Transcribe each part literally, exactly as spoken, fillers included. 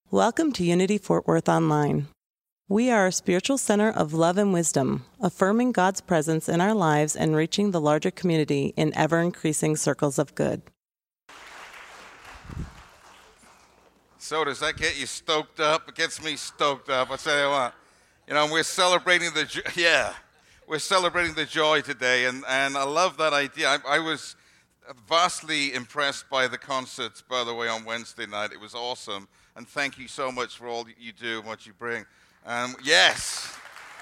Welcome to Unity Fort Worth Online. We are a spiritual center of love and wisdom, affirming God's presence in our lives and reaching the larger community in ever-increasing circles of good. So does that get you stoked up? It gets me stoked up. I tell you what, you know, we're celebrating the jo- yeah, we're celebrating the joy today, and, and I love that idea. I, I was vastly impressed by the concerts, by the way, on Wednesday night. It was awesome, and thank you so much for all you do and what you bring. Um, yes.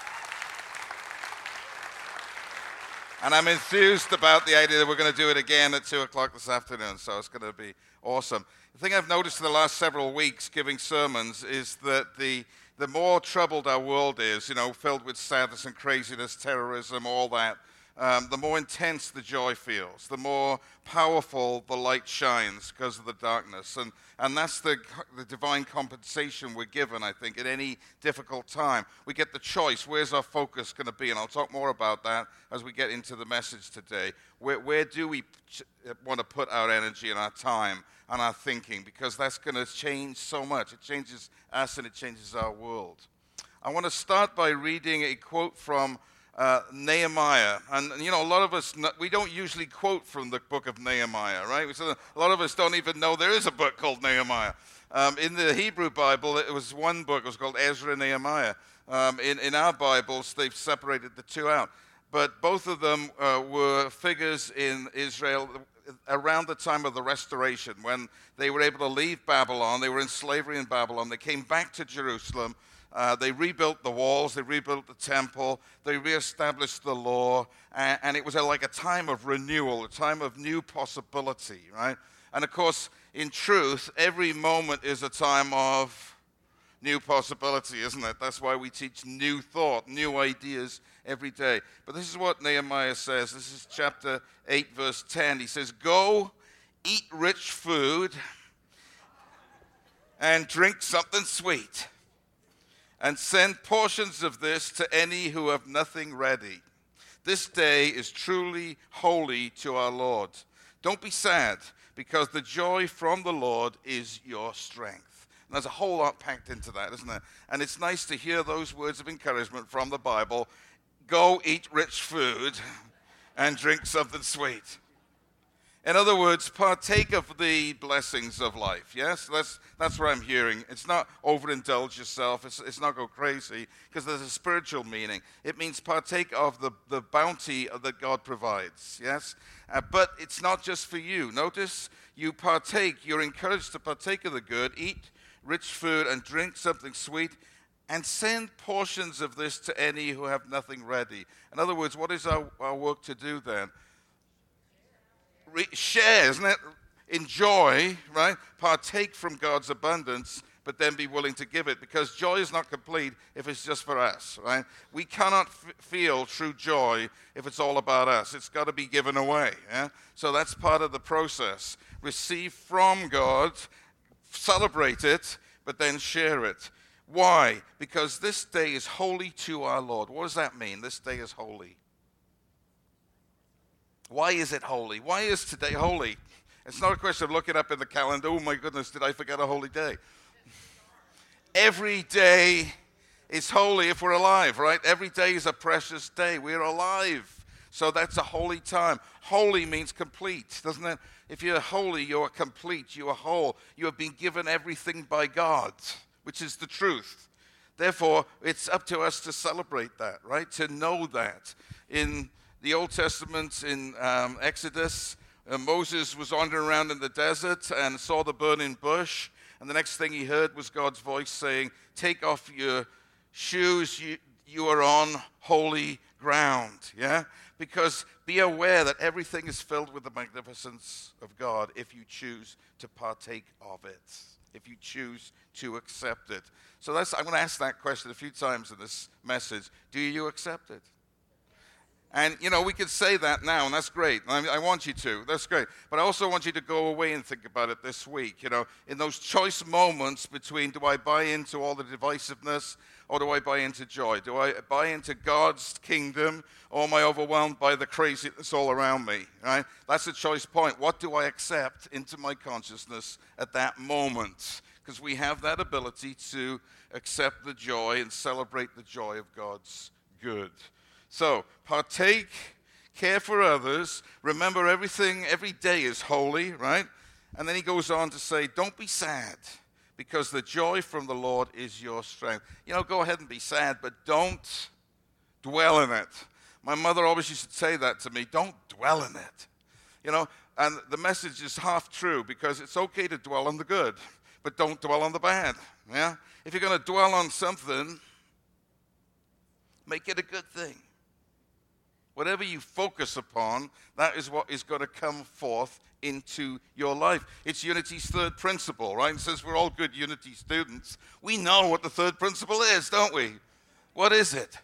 And I'm enthused about the idea that we're going to do it again at two o'clock this afternoon, so it's going to be awesome. The thing I've noticed in the last several weeks giving sermons is that the the more troubled our world is, you know, filled with sadness and craziness, terrorism, all that, um, the more intense the joy feels, the more powerful the light shines because of the darkness. And, and that's the, the divine compensation we're given, I think, at any difficult time. We get the choice. Where's our focus going to be? And I'll talk more about that as we get into the message today. Where, where do we ch- want to put our energy and our time and our thinking? Because that's going to change so much. It changes us and it changes our world. I want to start by reading a quote from Uh, Nehemiah. And, you know, a lot of us, we don't usually quote from the book of Nehemiah, right? So a lot of us don't even know there is a book called Nehemiah. Um, in the Hebrew Bible, it was one book. It was called Ezra and Nehemiah. Um, in, in our Bibles, they've separated the two out. But both of them uh, were figures in Israel around the time of the Restoration, when they were able to leave Babylon. They were in slavery in Babylon. They came back to Jerusalem. Uh, they rebuilt the walls, they rebuilt the temple, they reestablished the law, and, and it was a, like a time of renewal, a time of new possibility, right? And of course, in truth, every moment is a time of new possibility, isn't it? That's why we teach new thought, new ideas every day. But this is what Nehemiah says. This is chapter eight, verse ten. He says, "Go, eat rich food, and drink something sweet, and send portions of this to any who have nothing ready. This day is truly holy to our Lord. Don't be sad, because the joy from the Lord is your strength." And there's a whole lot packed into that, isn't there? And it's nice to hear those words of encouragement from the Bible. Go eat rich food and drink something sweet. In other words, partake of the blessings of life, yes? That's that's what I'm hearing. It's not overindulge yourself. It's, it's not go crazy, because there's a spiritual meaning. It means partake of the, the bounty that God provides, yes? Uh, but it's not just for you. Notice, you partake, you're encouraged to partake of the good, eat rich food and drink something sweet, and send portions of this to any who have nothing ready. In other words, what is our, our work to do then? Re- share, isn't it? Enjoy, right? Partake from God's abundance, but then be willing to give it, because joy is not complete if it's just for us, right? We cannot f- feel true joy if it's all about us. It's got to be given away, yeah? So that's part of the process. Receive from God, celebrate it, but then share it. Why? Because this day is holy to our Lord. What does that mean? This day is holy. Why is it holy? Why is today holy? It's not a question of looking up in the calendar, oh my goodness, did I forget a holy day? Every day is holy if we're alive, right? Every day is a precious day. We're alive. So that's a holy time. Holy means complete, doesn't it? If you're holy, you're complete, you are whole. You have been given everything by God, which is the truth. Therefore, it's up to us to celebrate that, right? To know that. In the Old Testament, in um, Exodus, uh, Moses was wandering around in the desert and saw the burning bush. And the next thing he heard was God's voice saying, "Take off your shoes, you, you are on holy ground." Yeah? Because be aware that everything is filled with the magnificence of God if you choose to partake of it, if you choose to accept it. So that's, I'm going to ask that question a few times in this message. Do you accept it? And, you know, we could say that now, and that's great. I, I want you to. That's great. But I also want you to go away and think about it this week. You know, in those choice moments between, do I buy into all the divisiveness or do I buy into joy? Do I buy into God's kingdom or am I overwhelmed by the craziness all around me? Right? That's a choice point. What do I accept into my consciousness at that moment? because we have that ability to accept the joy and celebrate the joy of God's good. So, partake, care for others, remember everything, every day is holy, right? And then he goes on to say, don't be sad, because the joy from the Lord is your strength. You know, go ahead and be sad, but don't dwell in it. My mother always used to say that to me, don't dwell in it. You know, and the message is half true, because it's okay to dwell on the good, but don't dwell on the bad. Yeah? If you're going to dwell on something, make it a good thing. Whatever you focus upon, that is what is going to come forth into your life. It's Unity's third principle, right? And since we're all good Unity students, we know what the third principle is, don't we? What is it?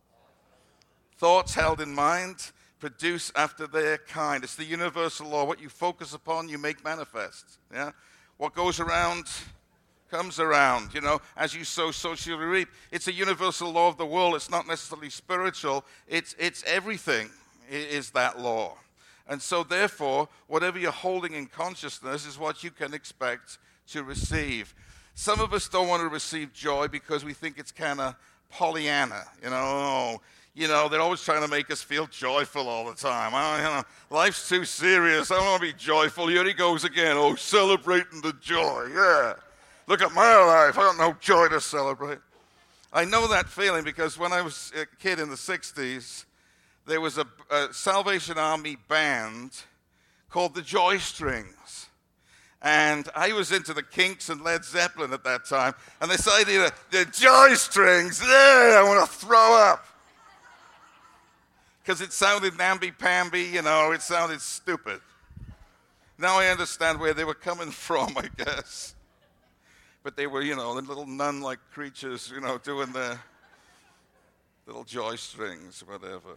Thoughts held in mind produce after their kind. It's the universal law. What you focus upon, you make manifest. Yeah? What goes around comes around, you know, as you sow, so shall you reap. It's a universal law of the world. It's not necessarily spiritual. It's, it's everything is that law. And so therefore, whatever you're holding in consciousness is what you can expect to receive. Some of us don't want to receive joy because we think it's kind of Pollyanna, you know, oh, you know, they're always trying to make us feel joyful all the time. Oh, you know, life's too serious. I don't want to be joyful. Here he goes again. Oh, celebrating the joy. Yeah. Look at my life. I got no joy to celebrate. I know that feeling because when I was a kid in the sixties, there was a, a Salvation Army band called the Joy Strings. And I was into the Kinks and Led Zeppelin at that time. And this idea of the Joy Strings, yeah, I want to throw up. Because it sounded namby-pamby, you know, it sounded stupid. Now I understand where they were coming from, I guess. But they were, you know, the little nun-like creatures, you know, doing their little joy strings, whatever.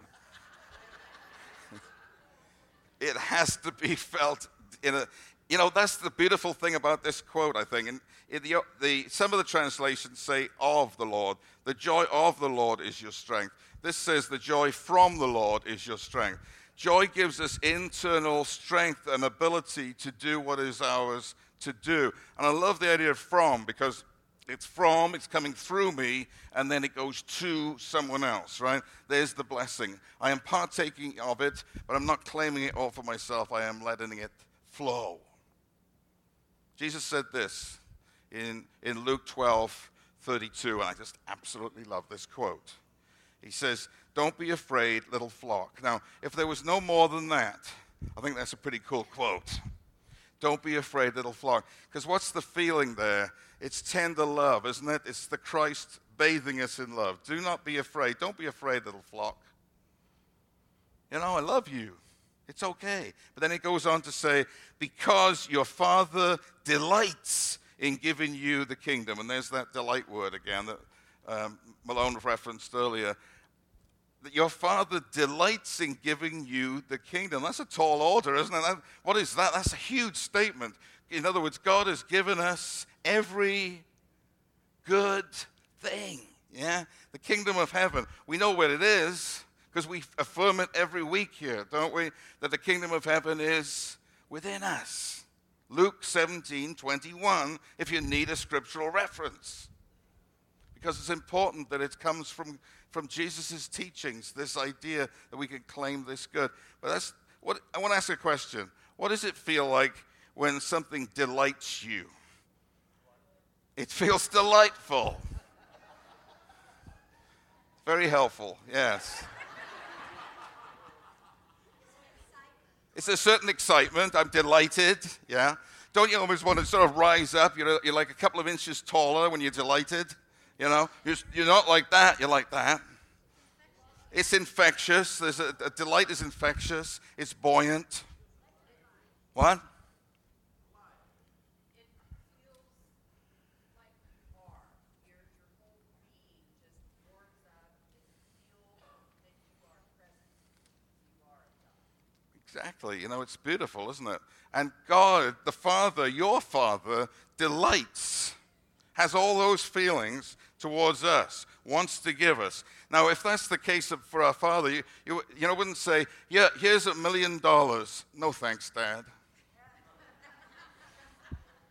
It has to be felt in a, you know, that's the beautiful thing about this quote, I think. And in the, the, some of the translations say, of the Lord. The joy of the Lord is your strength. This says the joy from the Lord is your strength. Joy gives us internal strength and ability to do what is ours to do. And I love the idea of from, because it's from, it's coming through me, and then it goes to someone else, right? There's the blessing. I am partaking of it, but I'm not claiming it all for myself. I am letting it flow. Jesus said this in, in Luke twelve thirty-two, and I just absolutely love this quote. He says, don't be afraid, little flock. Now, if there was no more than that, I think that's a pretty cool quote. Don't be afraid, little flock. Because what's the feeling there? It's tender love, isn't it? It's the Christ bathing us in love. Do not be afraid. Don't be afraid, little flock. You know, I love you. It's okay. But then it goes on to say, because your Father delights in giving you the kingdom. And there's that delight word again that um, Malone referenced earlier. That your Father delights in giving you the kingdom. That's a tall order, isn't it? That, what is that? That's a huge statement. In other words, God has given us every good thing. Yeah? The kingdom of heaven. We know where it is because we affirm it every week here, don't we? That the kingdom of heaven is within us. Luke seventeen twenty-one, if you need a scriptural reference. Because it's important that it comes from from Jesus' teachings, this idea that we can claim this good. But that's what I want to ask a question. What does it feel like when something delights you? It feels delightful. Very helpful, yes. It's a certain excitement. I'm delighted, yeah. Don't you always want to sort of rise up? You're, you're like a couple of inches taller when you're delighted. You know, you're, you're not like that, you're like that. It's infectious. There's a, a delight is infectious. It's buoyant. What? Exactly. You know, it's beautiful, isn't it? And God, the Father, your Father, delights, has all those feelings towards us, wants to give us. Now, if that's the case for our Father, you, you, you know, wouldn't say, yeah, here's a million dollars. No thanks, Dad.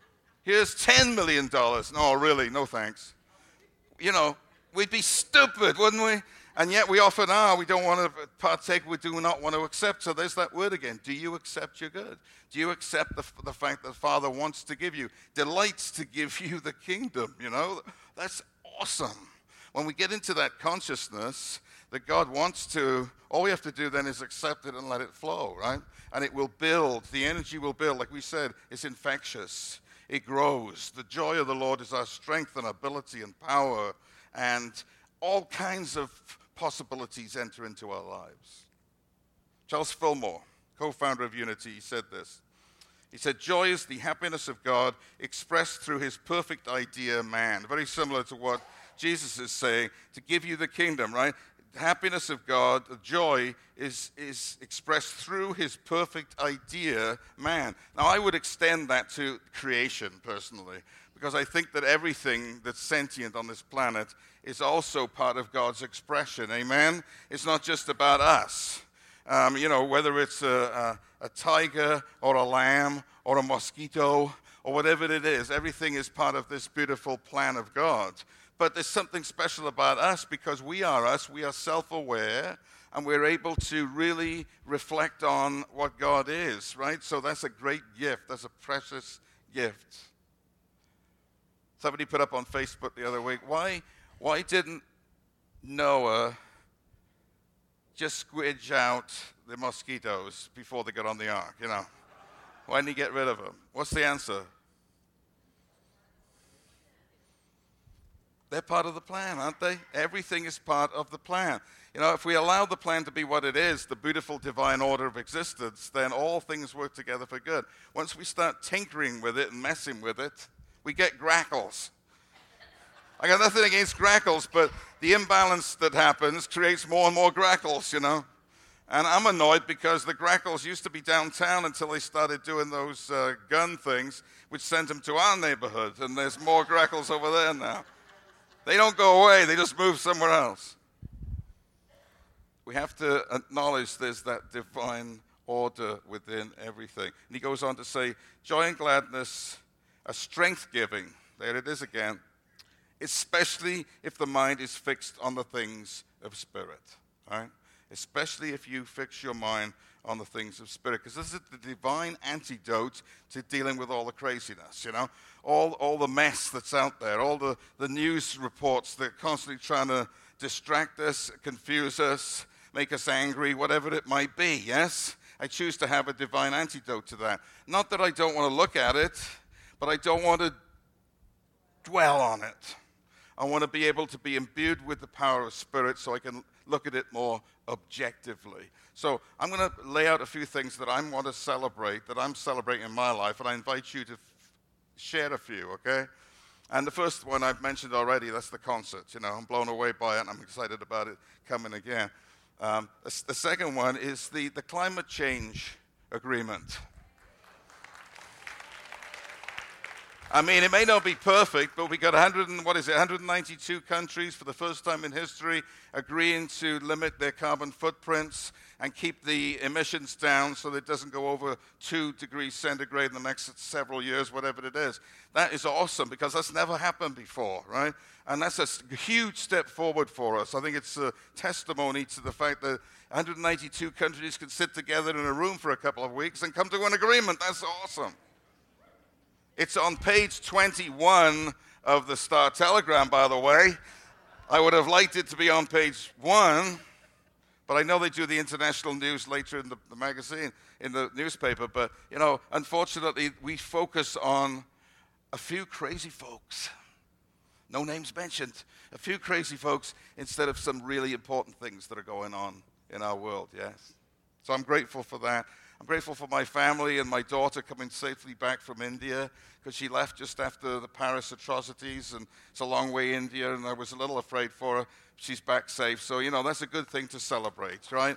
Here's ten million dollars. No, really, no thanks. You know, we'd be stupid, wouldn't we? And yet we often are. We don't want to partake. We do not want to accept. So there's that word again. Do you accept your good? Do you accept the, the fact that the Father wants to give you, delights to give you the kingdom, you know? That's awesome. When we get into that consciousness that God wants to, all we have to do then is accept it and let it flow, right? And it will build. The energy will build. Like we said, it's infectious. It grows. The joy of the Lord is our strength and ability and power, and all kinds of possibilities enter into our lives. Charles Fillmore, co-founder of Unity, he said this. He said, joy is the happiness of God expressed through his perfect idea, man. Very similar to what Jesus is saying, to give you the kingdom, right? The happiness of God, the joy, is, is expressed through his perfect idea, man. Now, I would extend that to creation, personally, because I think that everything that's sentient on this planet is also part of God's expression, amen? It's not just about us. Um, you know, whether it's a, a, a tiger or a lamb or a mosquito or whatever it is, everything is part of this beautiful plan of God. But there's something special about us because we are us, we are self-aware, and we're able to really reflect on what God is, right? So that's a great gift. That's a precious gift. Somebody put up on Facebook the other week, why, why didn't Noah just squidge out the mosquitoes before they got on the ark, you know? Why didn't he get rid of them? What's the answer? They're part of the plan, aren't they? Everything is part of the plan. You know, if we allow the plan to be what it is, the beautiful divine order of existence, then all things work together for good. Once we start tinkering with it and messing with it, we get grackles. I got nothing against grackles, but the imbalance that happens creates more and more grackles, you know. And I'm annoyed because the grackles used to be downtown until they started doing those uh, gun things, which sent them to our neighborhood, and there's more grackles over there now. They don't go away, they just move somewhere else. We have to acknowledge there's that divine order within everything. And he goes on to say, joy and gladness are strength-giving. There it is again. Especially if the mind is fixed on the things of spirit. Right? Especially if you fix your mind on the things of spirit. Because this is the divine antidote to dealing with all the craziness, you know? All, all the mess that's out there, all the, the news reports that are constantly trying to distract us, confuse us, make us angry, whatever it might be, yes? I choose to have a divine antidote to that. Not that I don't want to look at it, but I don't want to dwell on it. I want to be able to be imbued with the power of spirit so I can look at it more objectively. So I'm going to lay out a few things that I want to celebrate, that I'm celebrating in my life, and I invite you to f- share a few, okay? And the first one I've mentioned already, that's the concert. You know, I'm blown away by it, and I'm excited about it coming again. Um, the, the second one is the, the climate change agreement. I mean, it may not be perfect, but we got one hundred and, what is it, one hundred ninety-two countries for the first time in history agreeing to limit their carbon footprints and keep the emissions down so that it doesn't go over two degrees centigrade in the next several years, whatever it is. That is awesome because that's never happened before, right? And that's a huge step forward for us. I think it's a testimony to the fact that one hundred ninety-two countries can sit together in a room for a couple of weeks and come to an agreement. That's awesome. It's on page twenty-one of the Star Telegram, by the way. I would have liked it to be on page one, but I know they do the international news later in the, the magazine, in the newspaper. But, you know, unfortunately, we focus on a few crazy folks. No names mentioned. A few crazy folks instead of some really important things that are going on in our world, yes. So I'm grateful for that. I'm grateful for my family and my daughter coming safely back from India because she left just after the Paris atrocities, and it's a long way India, and I was a little afraid for her. She's back safe, so, you know, that's a good thing to celebrate, right?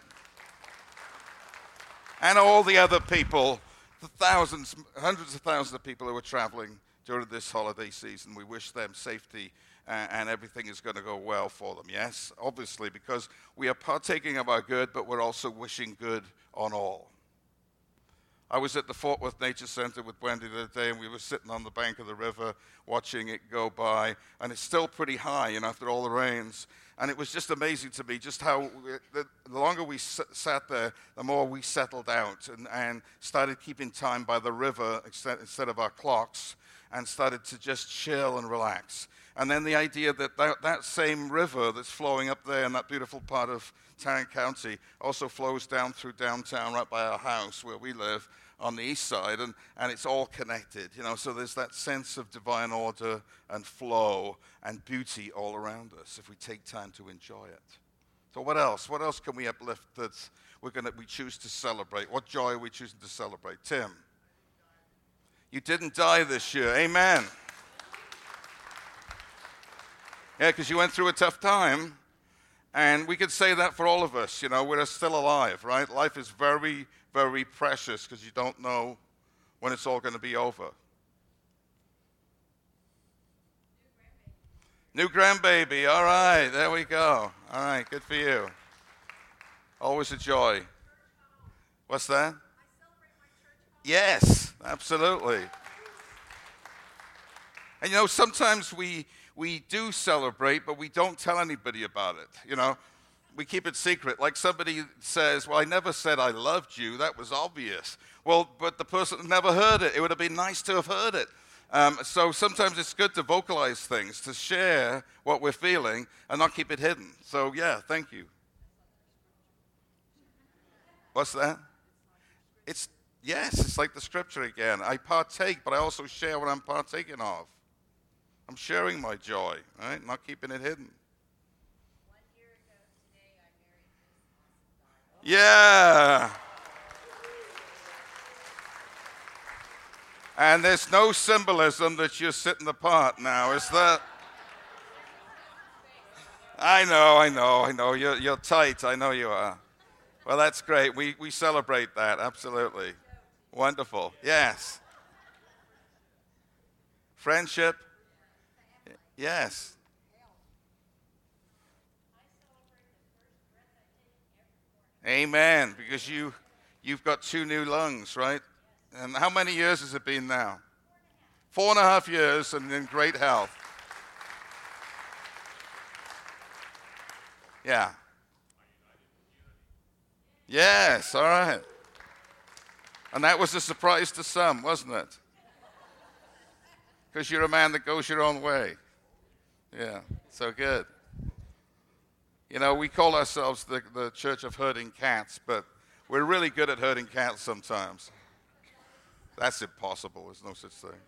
And all the other people, the thousands, hundreds of thousands of people who are traveling during this holiday season, we wish them safety uh, and everything is going to go well for them, yes? Obviously, because we are partaking of our good, but we're also wishing good on all. I was at the Fort Worth Nature Center with Wendy the other day, and we were sitting on the bank of the river watching it go by, and it's still pretty high, you know, after all the rains. And it was just amazing to me just how the, the longer we s- sat there, the more we settled out and, and started keeping time by the river instead, instead of our clocks, and started to just chill and relax. And then the idea that, that that same river that's flowing up there in that beautiful part of Tarrant County also flows down through downtown right by our house where we live on the east side, and, and it's all connected, you know, so there's that sense of divine order and flow and beauty all around us if we take time to enjoy it. So what else? What else can we uplift that we're gonna we choose to celebrate? What joy are we choosing to celebrate? Tim? You didn't die this year. Amen. Yeah, because you went through a tough time, and we could say that for all of us. You know, we're still alive, right? Life is very, very precious because you don't know when it's all going to be over. New grandbaby. All right, there we go. All right, good for you. Always a joy. What's that? Yes, absolutely. And you know, sometimes we we do celebrate, but we don't tell anybody about it. You know, we keep it secret. Like somebody says, well, I never said I loved you. That was obvious. Well, but the person never heard it. It would have been nice to have heard it. Um, so sometimes it's good to vocalize things, to share what we're feeling and not keep it hidden. So yeah, thank you. What's that? It's, yes, it's like the scripture again. I partake, but I also share what I'm partaking of. I'm sharing my joy, right? Not keeping it hidden. One year ago today, I married this Yeah. awesome guy. And there's no symbolism that you're sitting apart now, is there? I know, I know, I know. You're, you're tight. I know you are. Well, that's great. We, we celebrate that, absolutely. Wonderful. Yes. Friendship. Yes. Amen. Because you, you've got two new lungs, right? And how many years has it been now? Four and a half years and in great health. Yeah. Yes, all right. And that was a surprise to some, wasn't it? Because you're a man that goes your own way. Yeah, so good. You know, we call ourselves the, the Church of Herding Cats, but we're really good at herding cats sometimes. That's impossible. There's no such thing.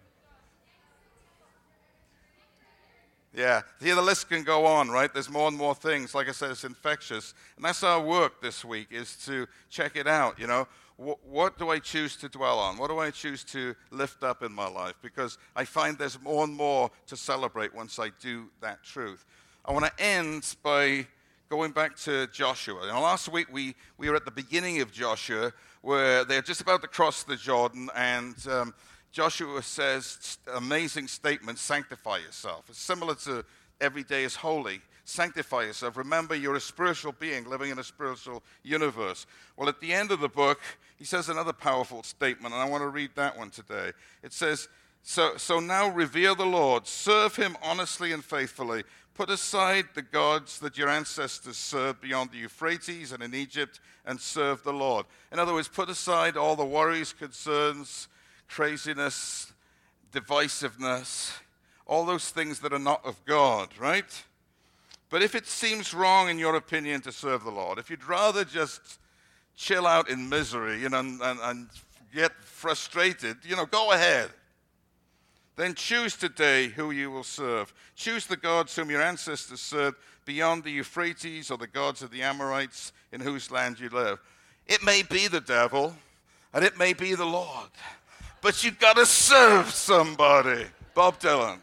Yeah, here the list can go on, right? There's more and more things. Like I said, it's infectious. And that's our work this week, is to check it out, you know. What, what do I choose to dwell on? What do I choose to lift up in my life? Because I find there's more and more to celebrate once I do that truth. I want to end by going back to Joshua. You know, last week we, we were at the beginning of Joshua, where they're just about to cross the Jordan, and um, Joshua says, amazing statement, sanctify yourself. It's similar to every day is holy. Sanctify yourself. Remember, you're a spiritual being living in a spiritual universe. Well, at the end of the book, he says another powerful statement, and I want to read that one today. It says, so, so now revere the Lord, serve him honestly and faithfully. Put aside the gods that your ancestors served beyond the Euphrates and in Egypt, and serve the Lord. In other words, put aside all the worries, concerns, craziness, divisiveness, all those things that are not of God, right? But if it seems wrong in your opinion to serve the Lord, if you'd rather just chill out in misery, you know, and, and, and get frustrated, you know, go ahead. Then choose today who you will serve. Choose the gods whom your ancestors served beyond the Euphrates, or the gods of the Amorites in whose land you live. It may be the devil, and it may be the Lord, but you've got to serve somebody. Bob Dylan.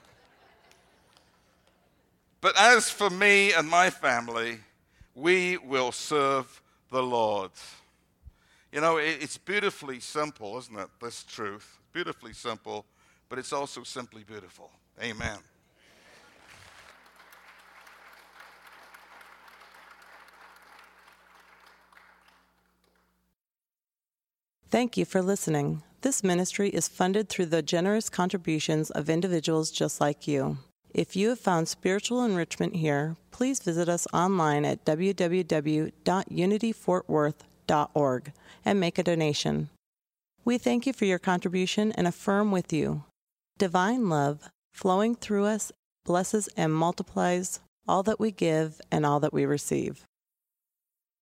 But as for me and my family, we will serve the Lord. You know, it, it's beautifully simple, isn't it, this truth? Beautifully simple, but it's also simply beautiful. Amen. Thank you for listening. This ministry is funded through the generous contributions of individuals just like you. If you have found spiritual enrichment here, please visit us online at w w w dot unity fort worth dot org and make a donation. We thank you for your contribution and affirm with you. Divine love, flowing through us, blesses and multiplies all that we give and all that we receive.